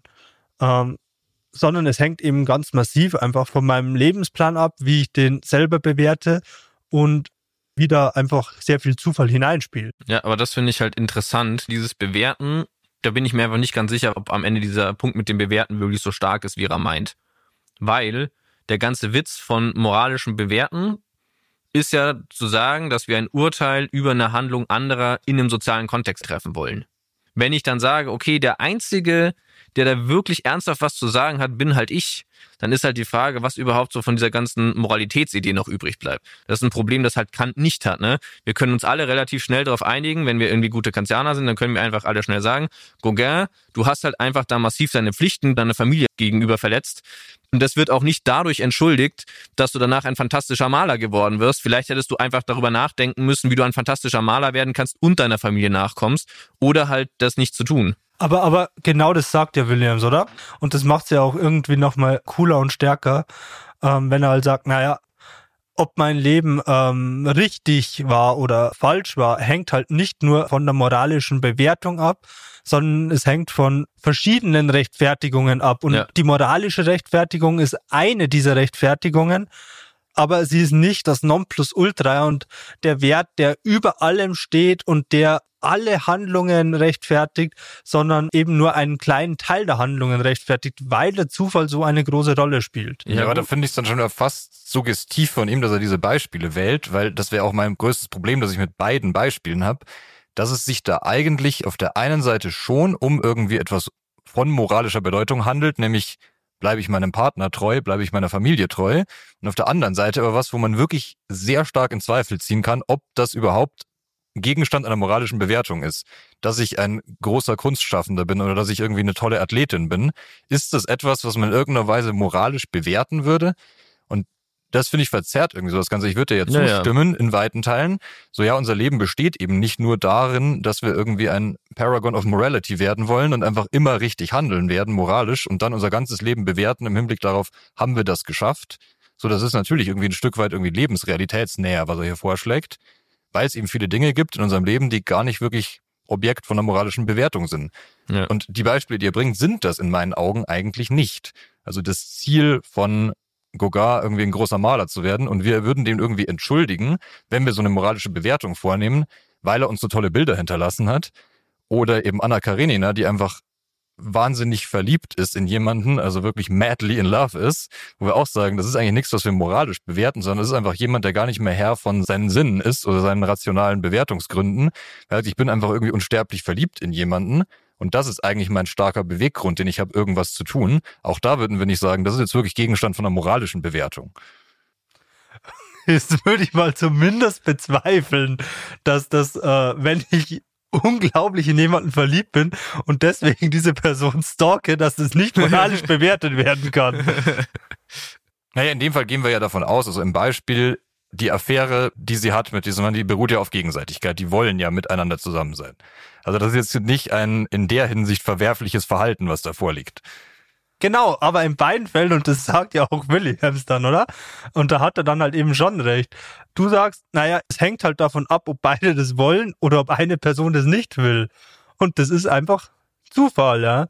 Sondern es hängt eben ganz massiv einfach von meinem Lebensplan ab, wie ich den selber bewerte und wie da einfach sehr viel Zufall hineinspielt.
Ja, aber das finde ich halt interessant, dieses Bewerten, da bin ich mir einfach nicht ganz sicher, ob am Ende dieser Punkt mit dem Bewerten wirklich so stark ist, wie er meint. Weil der ganze Witz von moralischem Bewerten ist ja zu sagen, dass wir ein Urteil über eine Handlung anderer in einem sozialen Kontext treffen wollen. Wenn ich dann sage, okay, der Einzige, der da wirklich ernsthaft was zu sagen hat, bin halt ich, dann ist halt die Frage, was überhaupt so von dieser ganzen Moralitätsidee noch übrig bleibt. Das ist ein Problem, das halt Kant nicht hat, ne? Wir können uns alle relativ schnell darauf einigen, wenn wir irgendwie gute Kantianer sind, dann können wir einfach alle schnell sagen, Gauguin, du hast halt einfach da massiv deine Pflichten deiner Familie gegenüber verletzt. Und das wird auch nicht dadurch entschuldigt, dass du danach ein fantastischer Maler geworden wirst. Vielleicht hättest du einfach darüber nachdenken müssen, wie du ein fantastischer Maler werden kannst und deiner Familie nachkommst. Oder halt das nicht zu tun.
Aber genau das sagt ja Williams, oder? Und das macht es ja auch irgendwie nochmal cooler und stärker, wenn er halt sagt, naja, ob mein Leben richtig war oder falsch war, hängt halt nicht nur von der moralischen Bewertung ab, sondern es hängt von verschiedenen Rechtfertigungen ab. Und die moralische Rechtfertigung ist eine dieser Rechtfertigungen, aber sie ist nicht das Nonplusultra und der Wert, der über allem steht und der alle Handlungen rechtfertigt, sondern eben nur einen kleinen Teil der Handlungen rechtfertigt, weil der Zufall so eine große Rolle spielt.
Ja, aber da finde ich es dann schon fast suggestiv von ihm, dass er diese Beispiele wählt, weil das wäre auch mein größtes Problem, das ich mit beiden Beispielen habe, dass es sich da eigentlich auf der einen Seite schon um irgendwie etwas von moralischer Bedeutung handelt, nämlich bleibe ich meinem Partner treu, bleibe ich meiner Familie treu. Und auf der anderen Seite aber was, wo man wirklich sehr stark in Zweifel ziehen kann, ob das überhaupt Gegenstand einer moralischen Bewertung ist. Dass ich ein großer Kunstschaffender bin oder dass ich irgendwie eine tolle Athletin bin, ist das etwas, was man in irgendeiner Weise moralisch bewerten würde? Und das finde ich verzerrt irgendwie so das Ganze. Ich würde dir ja zustimmen in weiten Teilen. So ja, unser Leben besteht eben nicht nur darin, dass wir irgendwie ein Paragon of Morality werden wollen und einfach immer richtig handeln werden, moralisch, und dann unser ganzes Leben bewerten im Hinblick darauf, haben wir das geschafft? So, das ist natürlich irgendwie ein Stück weit irgendwie lebensrealitätsnäher, was er hier vorschlägt, weil es eben viele Dinge gibt in unserem Leben, die gar nicht wirklich Objekt von einer moralischen Bewertung sind. Ja. Und die Beispiele, die ihr bringt, sind das in meinen Augen eigentlich nicht. Also das Ziel von Gauguin, irgendwie ein großer Maler zu werden, und wir würden den irgendwie entschuldigen, wenn wir so eine moralische Bewertung vornehmen, weil er uns so tolle Bilder hinterlassen hat. Oder eben Anna Karenina, die einfach wahnsinnig verliebt ist in jemanden, also wirklich madly in love ist, wo wir auch sagen, das ist eigentlich nichts, was wir moralisch bewerten, sondern es ist einfach jemand, der gar nicht mehr Herr von seinen Sinnen ist oder seinen rationalen Bewertungsgründen. Also ich bin einfach irgendwie unsterblich verliebt in jemanden. Und das ist eigentlich mein starker Beweggrund, den ich habe, irgendwas zu tun. Auch da würden wir nicht sagen, das ist jetzt wirklich Gegenstand von einer moralischen Bewertung.
Jetzt würde ich mal zumindest bezweifeln, dass das, wenn ich unglaublich in jemanden verliebt bin und deswegen diese Person stalke, dass das nicht moralisch bewertet werden kann.
Naja, in dem Fall gehen wir ja davon aus, also im Beispiel, die Affäre, die sie hat mit diesem Mann, die beruht ja auf Gegenseitigkeit. Die wollen ja miteinander zusammen sein. Also das ist jetzt nicht ein in der Hinsicht verwerfliches Verhalten, was da vorliegt.
Genau, aber in beiden Fällen, und das sagt ja auch Williams dann, oder? Und da hat er dann halt eben schon recht. Du sagst, naja, es hängt halt davon ab, ob beide das wollen oder ob eine Person das nicht will. Und das ist einfach Zufall, ja?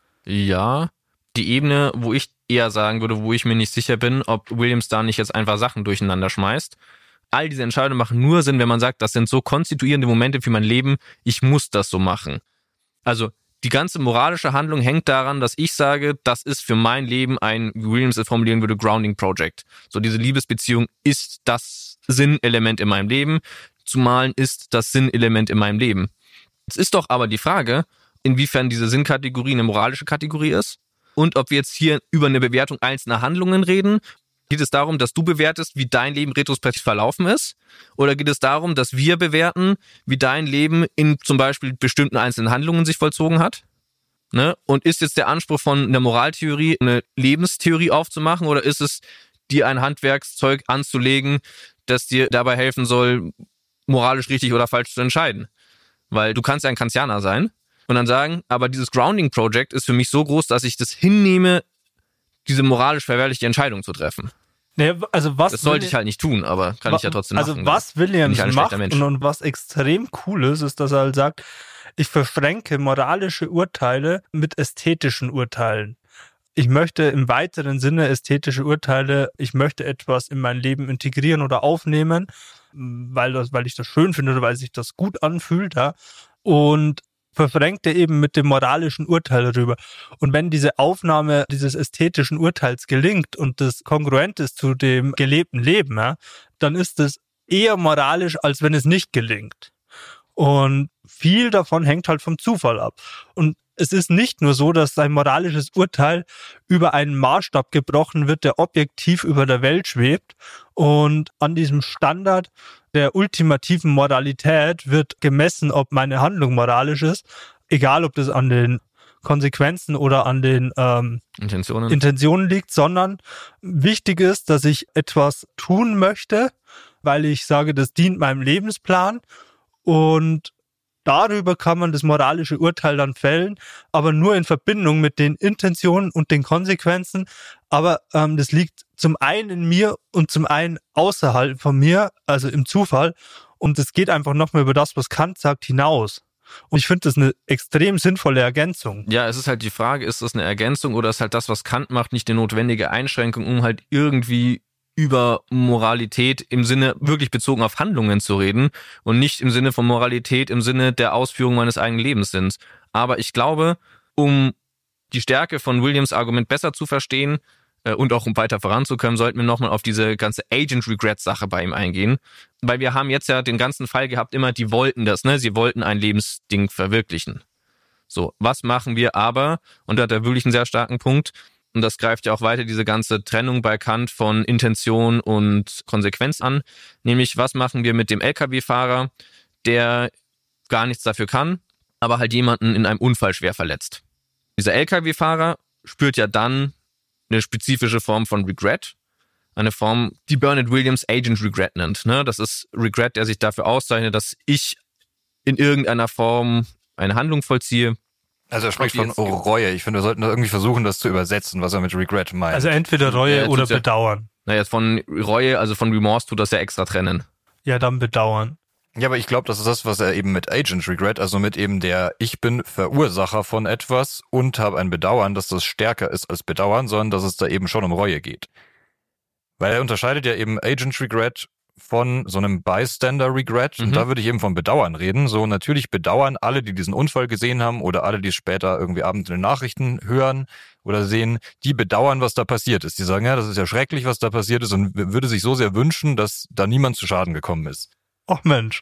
Ja, die Ebene, wo ich eher sagen würde, wo ich mir nicht sicher bin, ob Williams da nicht jetzt einfach Sachen durcheinander schmeißt. All diese Entscheidungen machen nur Sinn, wenn man sagt, das sind so konstituierende Momente für mein Leben, ich muss das so machen. Also die ganze moralische Handlung hängt daran, dass ich sage, das ist für mein Leben ein, wie Williams es formulieren würde, Grounding Project. So, diese Liebesbeziehung ist das Sinnelement in meinem Leben. Zu malen ist das Sinnelement in meinem Leben. Es ist doch aber die Frage, inwiefern diese Sinnkategorie eine moralische Kategorie ist und ob wir jetzt hier über eine Bewertung einzelner Handlungen reden. Geht es darum, dass du bewertest, wie dein Leben retrospektiv verlaufen ist? Oder geht es darum, dass wir bewerten, wie dein Leben in zum Beispiel bestimmten einzelnen Handlungen sich vollzogen hat? Ne? Und ist jetzt der Anspruch von einer Moraltheorie, eine Lebenstheorie aufzumachen, oder ist es, dir ein Handwerkszeug anzulegen, das dir dabei helfen soll, moralisch richtig oder falsch zu entscheiden? Weil du kannst ja ein Kantianer sein und dann sagen, aber dieses Grounding Project ist für mich so groß, dass ich das hinnehme, diese moralisch verwerfliche Entscheidung zu treffen.
Nee, also was
das sollte ich halt nicht tun, aber kann ich ja trotzdem machen.
Also was Williams macht und was extrem cool ist, dass er halt sagt, ich verschränke moralische Urteile mit ästhetischen Urteilen. Ich möchte im weiteren Sinne ästhetische Urteile, ich möchte etwas in mein Leben integrieren oder aufnehmen, weil ich das schön finde oder weil sich das gut anfühlt, ja. Und verfrängt er eben mit dem moralischen Urteil darüber. Und wenn diese Aufnahme dieses ästhetischen Urteils gelingt und das kongruent ist zu dem gelebten Leben, ja, dann ist es eher moralisch, als wenn es nicht gelingt. Und viel davon hängt halt vom Zufall ab. Und es ist nicht nur so, dass sein moralisches Urteil über einen Maßstab gebrochen wird, der objektiv über der Welt schwebt. Und an diesem Standard der ultimativen Moralität wird gemessen, ob meine Handlung moralisch ist, egal ob das an den Konsequenzen oder an den Intentionen liegt, sondern wichtig ist, dass ich etwas tun möchte, weil ich sage, das dient meinem Lebensplan, und darüber kann man das moralische Urteil dann fällen, aber nur in Verbindung mit den Intentionen und den Konsequenzen. Aber das liegt zum einen in mir und zum einen außerhalb von mir, also im Zufall. Und es geht einfach nochmal über das, was Kant sagt, hinaus. Und ich finde das eine extrem sinnvolle Ergänzung.
Ja, es ist halt die Frage, ist das eine Ergänzung oder ist halt das, was Kant macht, nicht eine notwendige Einschränkung, um halt irgendwie über Moralität im Sinne wirklich bezogen auf Handlungen zu reden und nicht im Sinne von Moralität im Sinne der Ausführung meines eigenen Lebenssinns. Aber ich glaube, um die Stärke von Williams' Argument besser zu verstehen und auch um weiter voranzukommen, sollten wir nochmal auf diese ganze Agent-Regret-Sache bei ihm eingehen. Weil wir haben jetzt ja den ganzen Fall gehabt, immer die wollten das, ne? Sie wollten ein Lebensding verwirklichen. So, was machen wir aber, und da hat er wirklich einen sehr starken Punkt, und das greift ja auch weiter diese ganze Trennung bei Kant von Intention und Konsequenz an, nämlich was machen wir mit dem LKW-Fahrer, der gar nichts dafür kann, aber halt jemanden in einem Unfall schwer verletzt. Dieser LKW-Fahrer spürt ja dann eine spezifische Form von Regret, eine Form, die Bernard Williams Agent Regret nennt. Das ist Regret, der sich dafür auszeichnet, dass ich in irgendeiner Form eine Handlung vollziehe.
Also er spricht von Reue. Ich finde, wir sollten da irgendwie versuchen, das zu übersetzen, was er mit Regret meint.
Also entweder Reue oder Bedauern.
Naja, von Reue, also von Remorse tut das ja extra trennen.
Ja, dann Bedauern.
Ja, aber ich glaube, das ist das, was er eben mit Agent Regret, also mit eben ich bin Verursacher von etwas und habe ein Bedauern, dass das stärker ist als Bedauern, sondern dass es da eben schon um Reue geht. Weil er unterscheidet ja eben Agent Regret von so einem Bystander Regret. Und da würde ich eben vom Bedauern reden. So natürlich bedauern alle, die diesen Unfall gesehen haben oder alle, die später irgendwie abends in den Nachrichten hören oder sehen, die bedauern, was da passiert ist. Die sagen, ja, das ist ja schrecklich, was da passiert ist und würde sich so sehr wünschen, dass da niemand zu Schaden gekommen ist.
Ach Mensch.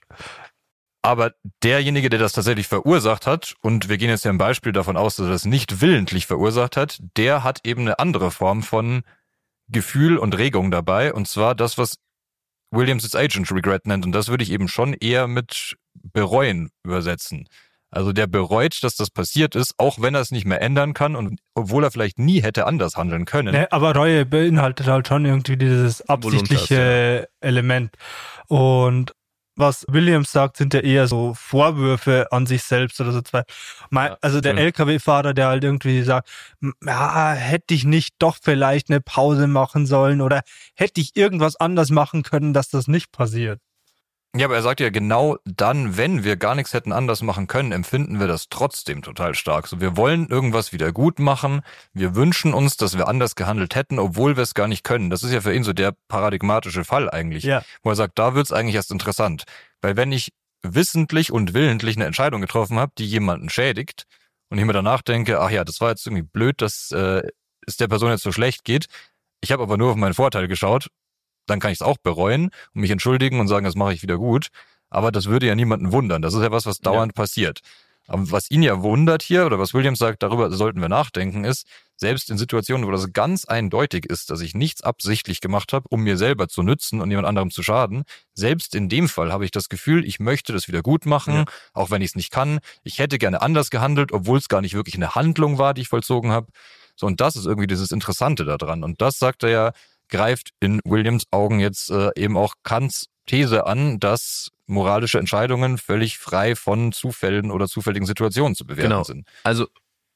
Aber derjenige, der das tatsächlich verursacht hat, und wir gehen jetzt ja im Beispiel davon aus, dass er das nicht willentlich verursacht hat, der hat eben eine andere Form von Gefühl und Regung dabei. Und zwar das, was Williams jetzt Agent Regret nennt. Und das würde ich eben schon eher mit bereuen übersetzen. Also der bereut, dass das passiert ist, auch wenn er es nicht mehr ändern kann und obwohl er vielleicht nie hätte anders handeln können.
Nee, aber Reue beinhaltet halt schon irgendwie dieses absichtliche Element. Und was Williams sagt, sind ja eher so Vorwürfe an sich selbst oder so. Also der LKW-Fahrer, der halt irgendwie sagt, ja, hätte ich nicht doch vielleicht eine Pause machen sollen oder hätte ich irgendwas anders machen können, dass das nicht passiert.
Ja, aber er sagt ja genau dann, wenn wir gar nichts hätten anders machen können, empfinden wir das trotzdem total stark. So, wir wollen irgendwas wieder gut machen. Wir wünschen uns, dass wir anders gehandelt hätten, obwohl wir es gar nicht können. Das ist ja für ihn so der paradigmatische Fall eigentlich, wo er sagt, da wird's eigentlich erst interessant. Weil wenn ich wissentlich und willentlich eine Entscheidung getroffen habe, die jemanden schädigt und ich mir danach denke, ach ja, das war jetzt irgendwie blöd, dass es der Person jetzt so schlecht geht. Ich habe aber nur auf meinen Vorteil geschaut. Dann kann ich es auch bereuen und mich entschuldigen und sagen, das mache ich wieder gut. Aber das würde ja niemanden wundern. Das ist ja was dauernd passiert. Aber was ihn ja wundert hier, oder was Williams sagt, darüber sollten wir nachdenken, ist, selbst in Situationen, wo das ganz eindeutig ist, dass ich nichts absichtlich gemacht habe, um mir selber zu nützen und jemand anderem zu schaden, selbst in dem Fall habe ich das Gefühl, ich möchte das wieder gut machen, auch wenn ich es nicht kann. Ich hätte gerne anders gehandelt, obwohl es gar nicht wirklich eine Handlung war, die ich vollzogen habe. So, und das ist irgendwie dieses Interessante daran. Und das sagt er ja, greift in Williams Augen jetzt eben auch Kants These an, dass moralische Entscheidungen völlig frei von Zufällen oder zufälligen Situationen zu bewerten sind.
Also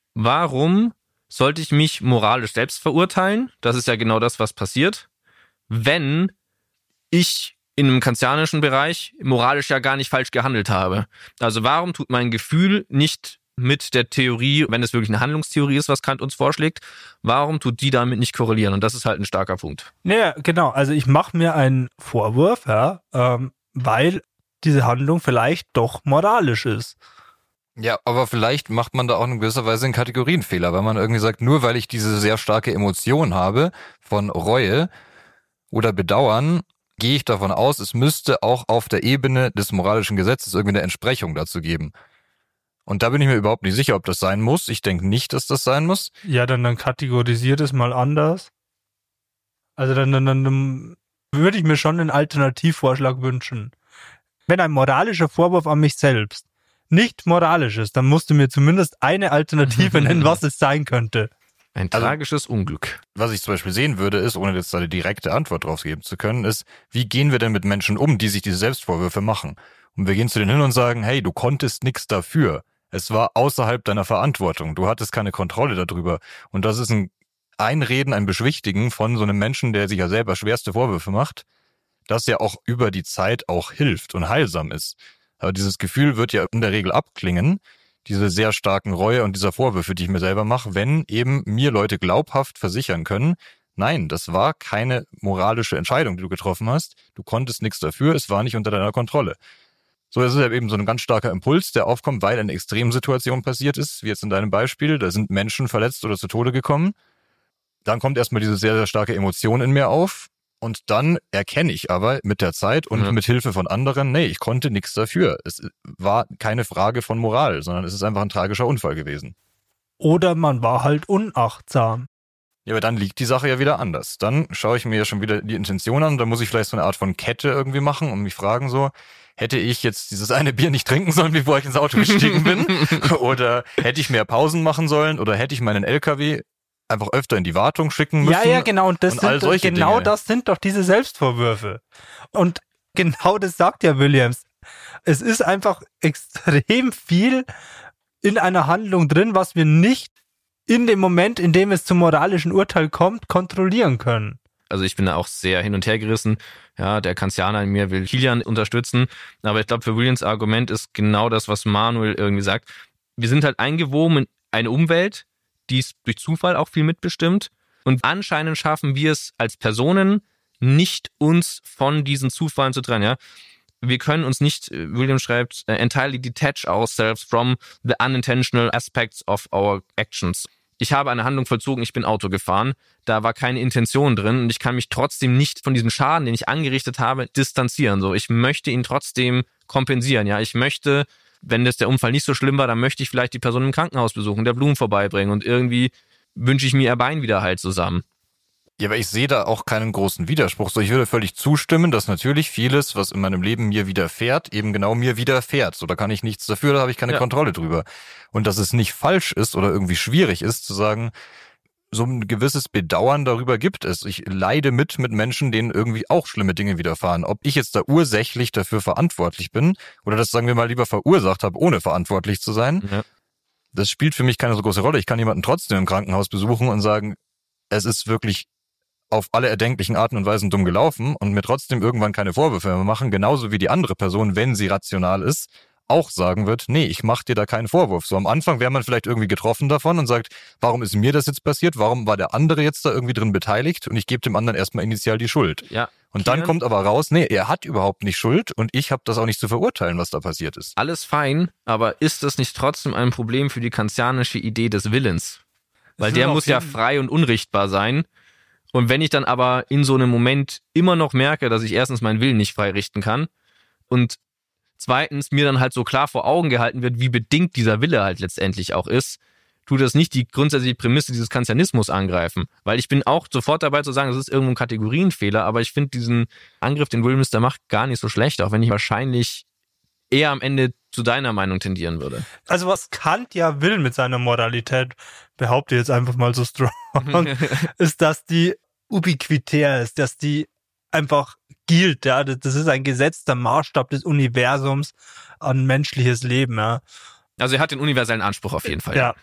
warum sollte ich mich moralisch selbst verurteilen? Das ist ja genau das, was passiert, wenn ich in einem kantianischen Bereich moralisch ja gar nicht falsch gehandelt habe. Also warum tut mein Gefühl nicht mit der Theorie, wenn es wirklich eine Handlungstheorie ist, was Kant uns vorschlägt, warum tut die damit nicht korrelieren? Und das ist halt ein starker Punkt.
Ja, genau. Also ich mache mir einen Vorwurf, weil diese Handlung vielleicht doch moralisch ist.
Ja, aber vielleicht macht man da auch in gewisser Weise einen Kategorienfehler, weil man irgendwie sagt, nur weil ich diese sehr starke Emotion habe von Reue oder Bedauern, gehe ich davon aus, es müsste auch auf der Ebene des moralischen Gesetzes irgendwie eine Entsprechung dazu geben. Und da bin ich mir überhaupt nicht sicher, ob das sein muss. Ich denke nicht, dass das sein muss.
Ja, dann kategorisiert es mal anders. Also dann würde ich mir schon einen Alternativvorschlag wünschen. Wenn ein moralischer Vorwurf an mich selbst nicht moralisch ist, dann musst du mir zumindest eine Alternative nennen, was es sein könnte.
Ein tragisches Unglück.
Was ich zum Beispiel sehen würde, ist, ohne jetzt da eine direkte Antwort drauf geben zu können, ist, wie gehen wir denn mit Menschen um, die sich diese Selbstvorwürfe machen? Und wir gehen zu denen hin und sagen, hey, du konntest nichts dafür. Es war außerhalb deiner Verantwortung. Du hattest keine Kontrolle darüber. Und das ist ein Einreden, ein Beschwichtigen von so einem Menschen, der sich ja selber schwerste Vorwürfe macht, das ja auch über die Zeit auch hilft und heilsam ist. Aber dieses Gefühl wird ja in der Regel abklingen, diese sehr starken Reue und dieser Vorwürfe, die ich mir selber mache, wenn eben mir Leute glaubhaft versichern können, nein, das war keine moralische Entscheidung, die du getroffen hast. Du konntest nichts dafür, es war nicht unter deiner Kontrolle. So, das ist ja eben so ein ganz starker Impuls, der aufkommt, weil eine Extremsituation passiert ist, wie jetzt in deinem Beispiel. Da sind Menschen verletzt oder zu Tode gekommen. Dann kommt erstmal diese sehr, sehr starke Emotion in mir auf. Und dann erkenne ich aber mit der Zeit und mit Hilfe von anderen, nee, ich konnte nichts dafür. Es war keine Frage von Moral, sondern es ist einfach ein tragischer Unfall gewesen.
Oder man war halt unachtsam.
Ja, aber dann liegt die Sache ja wieder anders. Dann schaue ich mir ja schon wieder die Intention an, da muss ich vielleicht so eine Art von Kette irgendwie machen und mich fragen so, hätte ich jetzt dieses eine Bier nicht trinken sollen, bevor ich ins Auto gestiegen bin? Oder hätte ich mehr Pausen machen sollen? Oder hätte ich meinen LKW einfach öfter in die Wartung schicken müssen?
Ja, genau. Und das
all solche Dinge.
Das sind doch diese Selbstvorwürfe. Und genau das sagt ja Williams. Es ist einfach extrem viel in einer Handlung drin, was wir nicht in dem Moment, in dem es zum moralischen Urteil kommt, kontrollieren können.
Also ich bin da auch sehr hin und her gerissen. Ja, der Kantianer in mir will Kilian unterstützen. Aber ich glaube, für Williams Argument ist genau das, was Manuel irgendwie sagt. Wir sind halt eingewoben in eine Umwelt, die es durch Zufall auch viel mitbestimmt. Und anscheinend schaffen wir es als Personen nicht, uns von diesen Zufallen zu trennen. Ja? Wir können uns nicht, William schreibt, entirely detach ourselves from the unintentional aspects of our actions. Ich habe eine Handlung vollzogen, ich bin Auto gefahren, da war keine Intention drin und ich kann mich trotzdem nicht von diesem Schaden, den ich angerichtet habe, distanzieren. So, ich möchte ihn trotzdem kompensieren. Ja, ich möchte, wenn der Unfall nicht so schlimm war, dann möchte ich vielleicht die Person im Krankenhaus besuchen, der Blumen vorbeibringen und irgendwie wünsche ich mir ihr Bein wieder halt zusammen.
Ja, aber ich sehe da auch keinen großen Widerspruch. So, ich würde völlig zustimmen, dass natürlich vieles, was in meinem Leben mir widerfährt, eben genau mir widerfährt. So, da kann ich nichts dafür, da habe ich keine Kontrolle drüber. Und dass es nicht falsch ist oder irgendwie schwierig ist, zu sagen, so ein gewisses Bedauern darüber gibt es. Ich leide mit Menschen, denen irgendwie auch schlimme Dinge widerfahren. Ob ich jetzt da ursächlich dafür verantwortlich bin oder das, sagen wir mal, lieber verursacht habe, ohne verantwortlich zu sein, das spielt für mich keine so große Rolle. Ich kann jemanden trotzdem im Krankenhaus besuchen und sagen, es ist wirklich auf alle erdenklichen Arten und Weisen dumm gelaufen und mir trotzdem irgendwann keine Vorwürfe mehr machen, genauso wie die andere Person, wenn sie rational ist, auch sagen wird, nee, ich mache dir da keinen Vorwurf. So am Anfang wäre man vielleicht irgendwie getroffen davon und sagt, warum ist mir das jetzt passiert? Warum war der andere jetzt da irgendwie drin beteiligt? Und ich gebe dem anderen erstmal initial die Schuld.
Ja.
Und dann kommt aber raus, nee, er hat überhaupt nicht Schuld und ich habe das auch nicht zu verurteilen, was da passiert ist.
Alles fein, aber ist das nicht trotzdem ein Problem für die kantianische Idee des Willens? Weil der muss ja frei und unrichtbar sein. Und wenn ich dann aber in so einem Moment immer noch merke, dass ich erstens meinen Willen nicht frei richten kann und zweitens mir dann halt so klar vor Augen gehalten wird, wie bedingt dieser Wille halt letztendlich auch ist, tut das nicht die grundsätzliche Prämisse dieses Kantianismus angreifen. Weil ich bin auch sofort dabei zu sagen, das ist irgendwo ein Kategorienfehler, aber ich finde diesen Angriff, den Williams da macht, gar nicht so schlecht, auch wenn ich wahrscheinlich eher am Ende zu deiner Meinung tendieren würde.
Also was Kant ja will mit seiner Moralität, behaupte jetzt einfach mal so strong, ist, dass die ubiquitär ist, dass die einfach gilt. Ja, das ist ein gesetzter Maßstab des Universums an menschliches Leben. Ja.
Also er hat den universellen Anspruch auf jeden Fall.
Ja.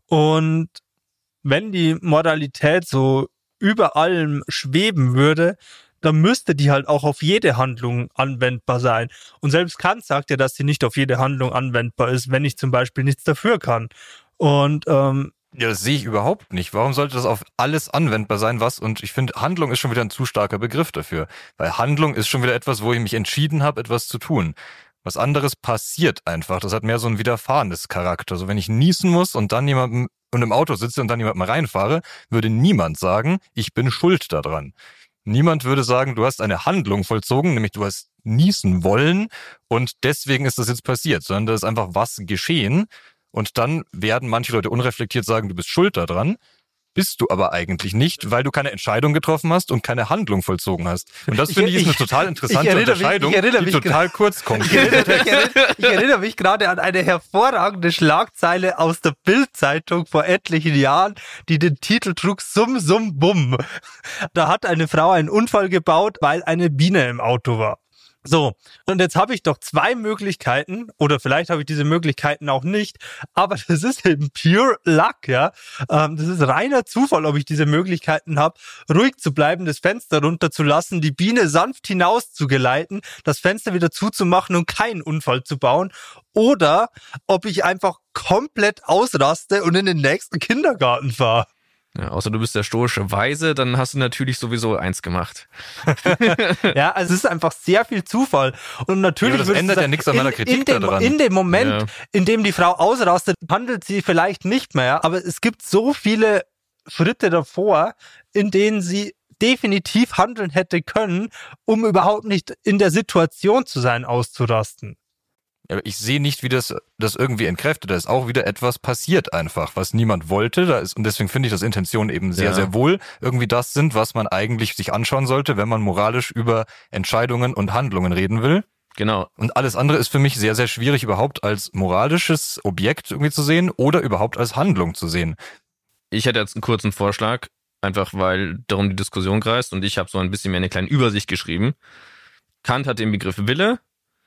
Und wenn die Moralität so über allem schweben würde, dann müsste die halt auch auf jede Handlung anwendbar sein. Und selbst Kant sagt ja, dass sie nicht auf jede Handlung anwendbar ist, wenn ich zum Beispiel nichts dafür kann. Und
ja, das sehe ich überhaupt nicht. Warum sollte das auf alles anwendbar sein, was? Und ich finde, Handlung ist schon wieder ein zu starker Begriff dafür. Weil Handlung ist schon wieder etwas, wo ich mich entschieden habe, etwas zu tun. Was anderes passiert einfach. Das hat mehr so ein widerfahrenes Charakter. So, wenn ich niesen muss und dann jemandem und im Auto sitze und dann jemandem reinfahre, würde niemand sagen, ich bin schuld daran. Niemand würde sagen, du hast eine Handlung vollzogen, nämlich du hast niesen wollen und deswegen ist das jetzt passiert, sondern da ist einfach was geschehen. Und dann werden manche Leute unreflektiert sagen, du bist schuld daran, bist du aber eigentlich nicht, weil du keine Entscheidung getroffen hast und keine Handlung vollzogen hast. Und das finde ich ist eine total interessante Unterscheidung, die total kurz kommt.
Ich erinnere mich gerade an eine hervorragende Schlagzeile aus der Bild-Zeitung vor etlichen Jahren, die den Titel trug Summ, Summ, Bumm. Da hat eine Frau einen Unfall gebaut, weil eine Biene im Auto war. So, und jetzt habe ich doch zwei Möglichkeiten, oder vielleicht habe ich diese Möglichkeiten auch nicht, aber das ist eben pure luck, ja. Das ist reiner Zufall, ob ich diese Möglichkeiten habe, ruhig zu bleiben, das Fenster runterzulassen, die Biene sanft hinaus zu geleiten, das Fenster wieder zuzumachen und keinen Unfall zu bauen, oder ob ich einfach komplett ausraste und in den nächsten Kindergarten fahre.
Ja, außer du bist der stoische Weise, dann hast du natürlich sowieso eins gemacht.
Ja, also es ist einfach sehr viel Zufall. Und natürlich
das ändert ja nichts an meiner Kritik daran.
In dem Moment, in dem die Frau ausrastet, handelt sie vielleicht nicht mehr. Aber es gibt so viele Schritte davor, in denen sie definitiv handeln hätte können, um überhaupt nicht in der Situation zu sein, auszurasten.
Aber ich sehe nicht, wie das irgendwie entkräftet. Da ist auch wieder etwas passiert einfach, was niemand wollte. Und deswegen finde ich, dass Intentionen eben sehr, sehr wohl irgendwie das sind, was man eigentlich sich anschauen sollte, wenn man moralisch über Entscheidungen und Handlungen reden will.
Genau.
Und alles andere ist für mich sehr, sehr schwierig überhaupt als moralisches Objekt irgendwie zu sehen oder überhaupt als Handlung zu sehen.
Ich hätte jetzt einen kurzen Vorschlag, einfach weil darum die Diskussion kreist und ich habe so ein bisschen mehr eine kleine Übersicht geschrieben. Kant hat den Begriff Wille.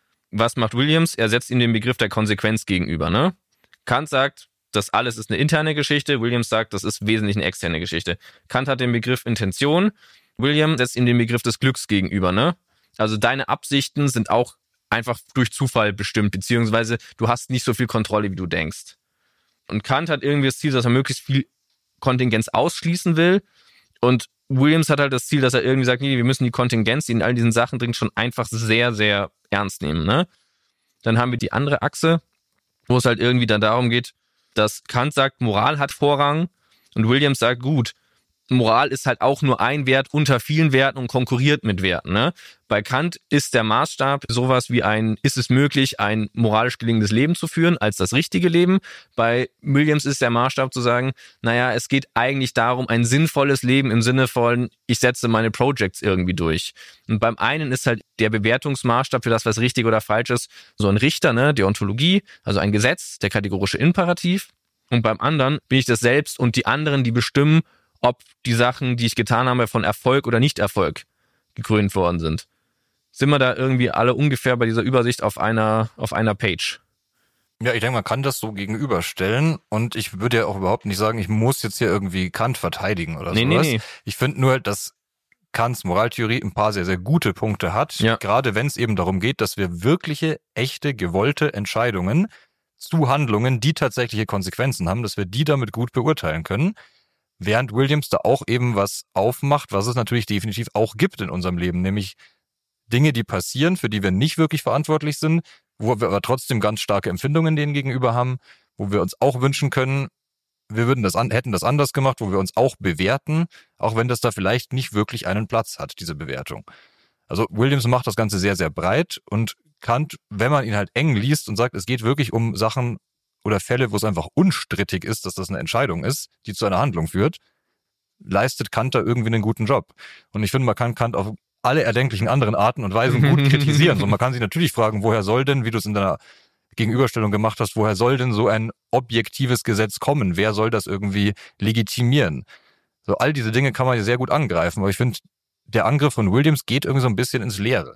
Was macht Williams? Er setzt ihm den Begriff der Konsequenz gegenüber. Ne? Kant sagt, das alles ist eine interne Geschichte. Williams sagt, das ist wesentlich eine externe Geschichte. Kant hat den Begriff Intention. William setzt ihm den Begriff des Glücks gegenüber. Ne? Also deine Absichten sind auch einfach durch Zufall bestimmt, beziehungsweise du hast nicht so viel Kontrolle, wie du denkst. Und Kant hat irgendwie das Ziel, dass er möglichst viel Kontingenz ausschließen will. Und Williams hat halt das Ziel, dass er irgendwie sagt, nee, wir müssen die Kontingenz, die in all diesen Sachen drin schon einfach sehr, sehr ernst nehmen. Ne? Dann haben wir die andere Achse, wo es halt irgendwie dann darum geht, dass Kant sagt, Moral hat Vorrang und Williams sagt, gut, Moral ist halt auch nur ein Wert unter vielen Werten und konkurriert mit Werten. Ne? Bei Kant ist der Maßstab sowas wie ist es möglich, ein moralisch gelingendes Leben zu führen, als das richtige Leben. Bei Williams ist der Maßstab zu sagen, naja, es geht eigentlich darum, ein sinnvolles Leben im Sinne von, ich setze meine Projects irgendwie durch. Und beim einen ist halt der Bewertungsmaßstab für das, was richtig oder falsch ist, so ein Richter, ne, Deontologie, also ein Gesetz, der kategorische Imperativ. Und beim anderen bin ich das selbst und die anderen, die bestimmen, ob die Sachen, die ich getan habe, von Erfolg oder Nicht-Erfolg gekrönt worden sind. Sind wir da irgendwie alle ungefähr bei dieser Übersicht auf einer Page?
Ja, ich denke, man kann das so gegenüberstellen und ich würde ja auch überhaupt nicht sagen, ich muss jetzt hier irgendwie Kant verteidigen oder sowas. Nee. Ich finde nur, dass Kants Moraltheorie ein paar sehr, sehr gute Punkte hat, gerade wenn es eben darum geht, dass wir wirkliche, echte, gewollte Entscheidungen zu Handlungen, die tatsächliche Konsequenzen haben, dass wir die damit gut beurteilen können. Während Williams da auch eben was aufmacht, was es natürlich definitiv auch gibt in unserem Leben, nämlich Dinge, die passieren, für die wir nicht wirklich verantwortlich sind, wo wir aber trotzdem ganz starke Empfindungen denen gegenüber haben, wo wir uns auch wünschen können, wir hätten das anders gemacht, wo wir uns auch bewerten, auch wenn das da vielleicht nicht wirklich einen Platz hat, diese Bewertung. Also Williams macht das Ganze sehr, sehr breit und Kant, wenn man ihn halt eng liest und sagt, es geht wirklich um Sachen oder Fälle, wo es einfach unstrittig ist, dass das eine Entscheidung ist, die zu einer Handlung führt, leistet Kant da irgendwie einen guten Job. Und ich finde, man kann Kant auf alle erdenklichen anderen Arten und Weisen gut kritisieren. Und man kann sich natürlich fragen, woher soll denn, wie du es in deiner Gegenüberstellung gemacht hast, woher soll denn so ein objektives Gesetz kommen? Wer soll das irgendwie legitimieren? So, all diese Dinge kann man ja sehr gut angreifen. Aber ich finde, der Angriff von Williams geht irgendwie so ein bisschen ins Leere.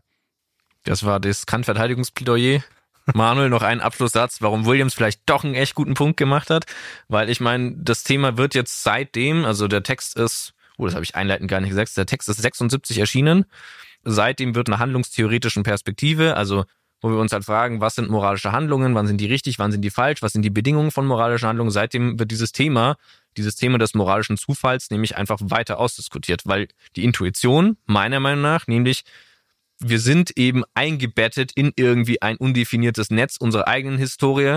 Das war das Kant-Verteidigungsplädoyer. Manuel, noch einen Abschlusssatz, warum Williams vielleicht doch einen echt guten Punkt gemacht hat, weil ich meine, das Thema wird jetzt seitdem, also der Text ist, das habe ich einleitend gar nicht gesagt, der Text ist 76 erschienen, seitdem wird eine handlungstheoretischen Perspektive, also wo wir uns halt fragen, was sind moralische Handlungen, wann sind die richtig, wann sind die falsch, was sind die Bedingungen von moralischen Handlungen, seitdem wird dieses Thema des moralischen Zufalls nämlich einfach weiter ausdiskutiert, weil die Intuition, meiner Meinung nach, nämlich wir sind eben eingebettet in irgendwie ein undefiniertes Netz unserer eigenen Historie,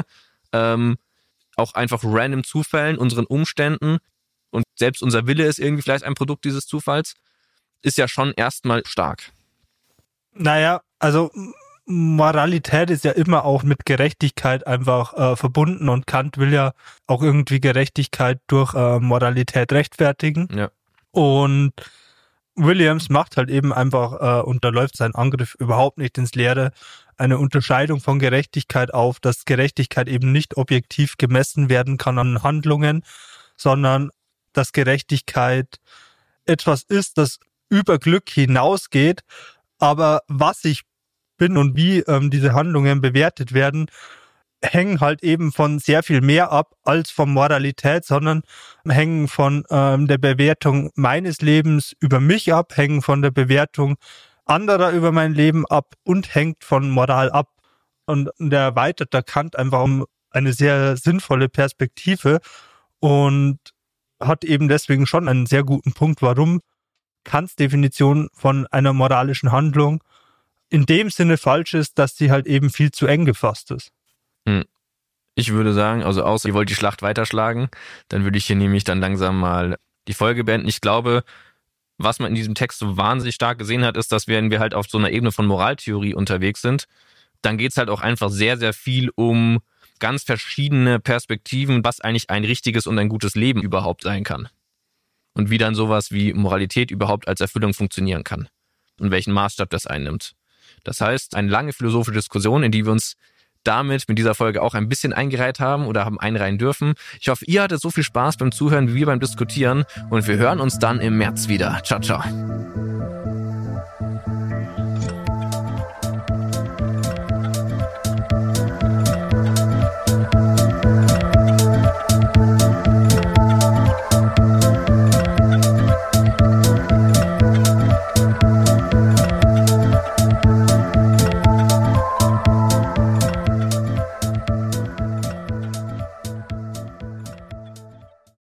auch einfach random Zufällen, unseren Umständen und selbst unser Wille ist irgendwie vielleicht ein Produkt dieses Zufalls, ist ja schon erstmal stark.
Naja, also Moralität ist ja immer auch mit Gerechtigkeit einfach verbunden und Kant will ja auch irgendwie Gerechtigkeit durch Moralität rechtfertigen.
Ja.
Und Williams macht halt eben einfach, und da läuft sein Angriff überhaupt nicht ins Leere, eine Unterscheidung von Gerechtigkeit auf, dass Gerechtigkeit eben nicht objektiv gemessen werden kann an Handlungen, sondern dass Gerechtigkeit etwas ist, das über Glück hinausgeht, aber was ich bin und wie diese Handlungen bewertet werden, hängen halt eben von sehr viel mehr ab als von Moralität, sondern hängen von der Bewertung meines Lebens über mich ab, hängen von der Bewertung anderer über mein Leben ab und hängt von Moral ab. Und der erweitert der Kant einfach um eine sehr sinnvolle Perspektive und hat eben deswegen schon einen sehr guten Punkt, warum Kants Definition von einer moralischen Handlung in dem Sinne falsch ist, dass sie halt eben viel zu eng gefasst ist.
Ich würde sagen, also außer ihr wollt die Schlacht weiterschlagen, dann würde ich hier nämlich dann langsam mal die Folge beenden. Ich glaube, was man in diesem Text so wahnsinnig stark gesehen hat, ist, dass wir halt auf so einer Ebene von Moraltheorie unterwegs sind dann geht's halt auch einfach sehr, sehr viel um ganz verschiedene Perspektiven, was eigentlich ein richtiges und ein gutes Leben überhaupt sein kann. Und wie dann sowas wie Moralität überhaupt als Erfüllung funktionieren kann. Und welchen Maßstab das einnimmt. Das heißt, eine lange philosophische Diskussion, in die wir uns mit dieser Folge auch ein bisschen eingereiht haben oder haben einreihen dürfen. Ich hoffe, ihr hattet so viel Spaß beim Zuhören wie wir beim Diskutieren und wir hören uns dann im März wieder. Ciao, ciao.